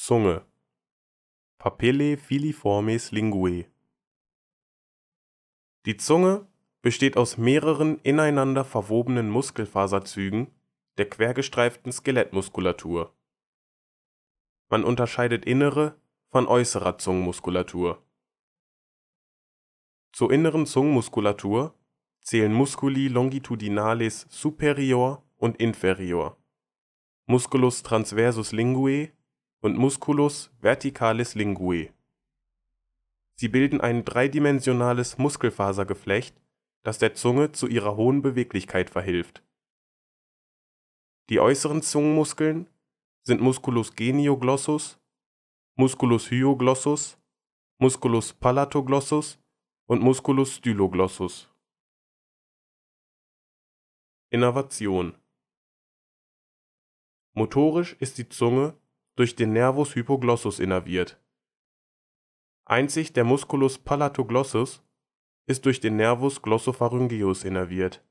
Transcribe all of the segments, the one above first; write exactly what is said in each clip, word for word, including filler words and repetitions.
Zunge. Papillae filiformes linguae. Die Zunge besteht aus mehreren ineinander verwobenen Muskelfaserzügen der quergestreiften Skelettmuskulatur. Man unterscheidet innere von äußerer Zungenmuskulatur. Zur inneren Zungenmuskulatur zählen Musculi longitudinalis superior und inferior, Musculus transversus linguae und Musculus verticalis linguae. Sie bilden ein dreidimensionales Muskelfasergeflecht, das der Zunge zu ihrer hohen Beweglichkeit verhilft. Die äußeren Zungenmuskeln sind Musculus genioglossus, Musculus hyoglossus, Musculus palatoglossus und Musculus styloglossus. Innervation. Motorisch ist die Zunge durch den Nervus hypoglossus innerviert. Einzig der Musculus palatoglossus ist durch den Nervus glossopharyngeus innerviert.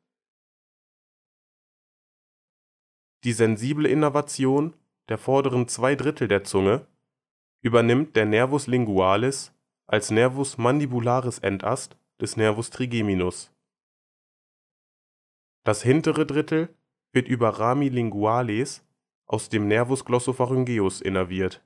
Die sensible Innervation der vorderen zwei Drittel der Zunge übernimmt der Nervus lingualis als Nervus mandibularis Endast des Nervus trigeminus. Das hintere Drittel wird über Rami linguales aus dem Nervus glossopharyngeus innerviert.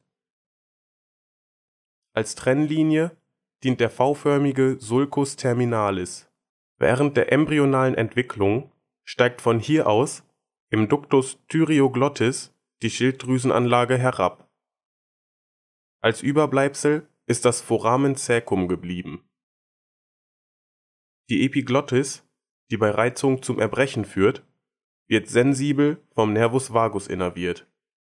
Als Trennlinie dient der V-förmige Sulcus terminalis. Während der embryonalen Entwicklung steigt von hier aus im Ductus thyreoglottis die Schilddrüsenanlage herab. Als Überbleibsel ist das Foramen caecum geblieben. Die Epiglottis, die bei Reizung zum Erbrechen führt, wird sensibel vom Nervus vagus innerviert.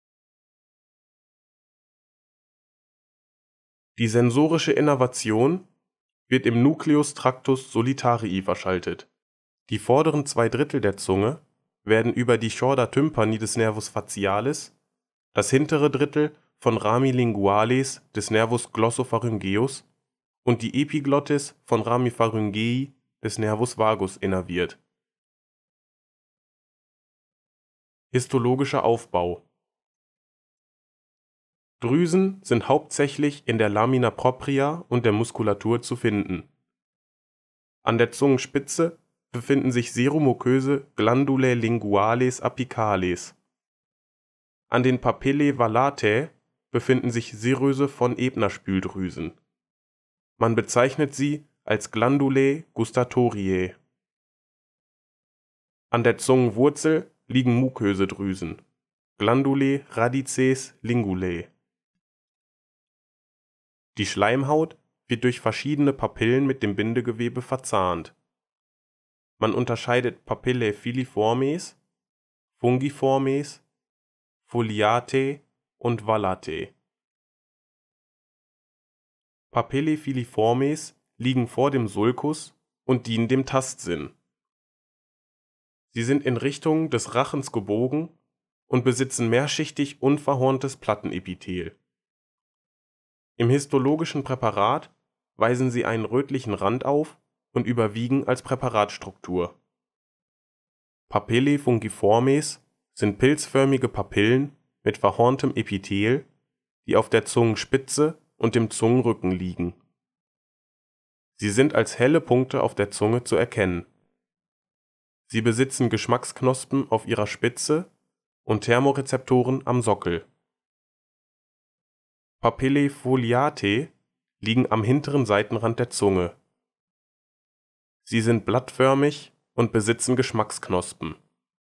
Die sensorische Innervation wird im Nucleus tractus solitarii verschaltet. Die vorderen zwei Drittel der Zunge werden über die Chorda tympani des Nervus facialis, das hintere Drittel von Rami linguales des Nervus glossopharyngeus und die Epiglottis von Rami pharyngei des Nervus vagus innerviert. Histologischer Aufbau. Drüsen sind hauptsächlich in der Lamina propria und der Muskulatur zu finden. An der Zungenspitze befinden sich seromuköse Glandulae linguales apicales. An den Papillae vallatae befinden sich seröse von Ebner-Spüldrüsen. Man bezeichnet sie als Glandulae gustatoriae. An der Zungenwurzel liegen muköse Drüsen, Glandulae radices lingulae. Die Schleimhaut wird durch verschiedene Papillen mit dem Bindegewebe verzahnt. Man unterscheidet Papillae filiformes, fungiformes, foliatae und vallatae. Papillae filiformes liegen vor dem Sulcus und dienen dem Tastsinn. Sie sind in Richtung des Rachens gebogen und besitzen mehrschichtig unverhorntes Plattenepithel. Im histologischen Präparat weisen sie einen rötlichen Rand auf und überwiegen als Präparatstruktur. Papillae fungiformes sind pilzförmige Papillen mit verhorntem Epithel, die auf der Zungenspitze und dem Zungenrücken liegen. Sie sind als helle Punkte auf der Zunge zu erkennen. Sie besitzen Geschmacksknospen auf ihrer Spitze und Thermorezeptoren am Sockel. Papillae foliatae liegen am hinteren Seitenrand der Zunge. Sie sind blattförmig und besitzen Geschmacksknospen.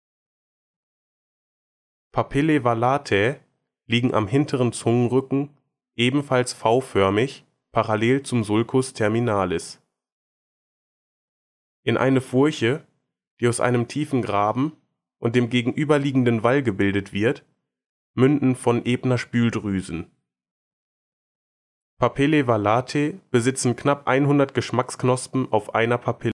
Papillae vallatae liegen am hinteren Zungenrücken, ebenfalls V-förmig, parallel zum Sulcus terminalis. In eine Furche, die aus einem tiefen Graben und dem gegenüberliegenden Wall gebildet wird, münden von Ebner-Spüldrüsen. Papillae vallatae besitzen knapp hundert Geschmacksknospen auf einer Papille.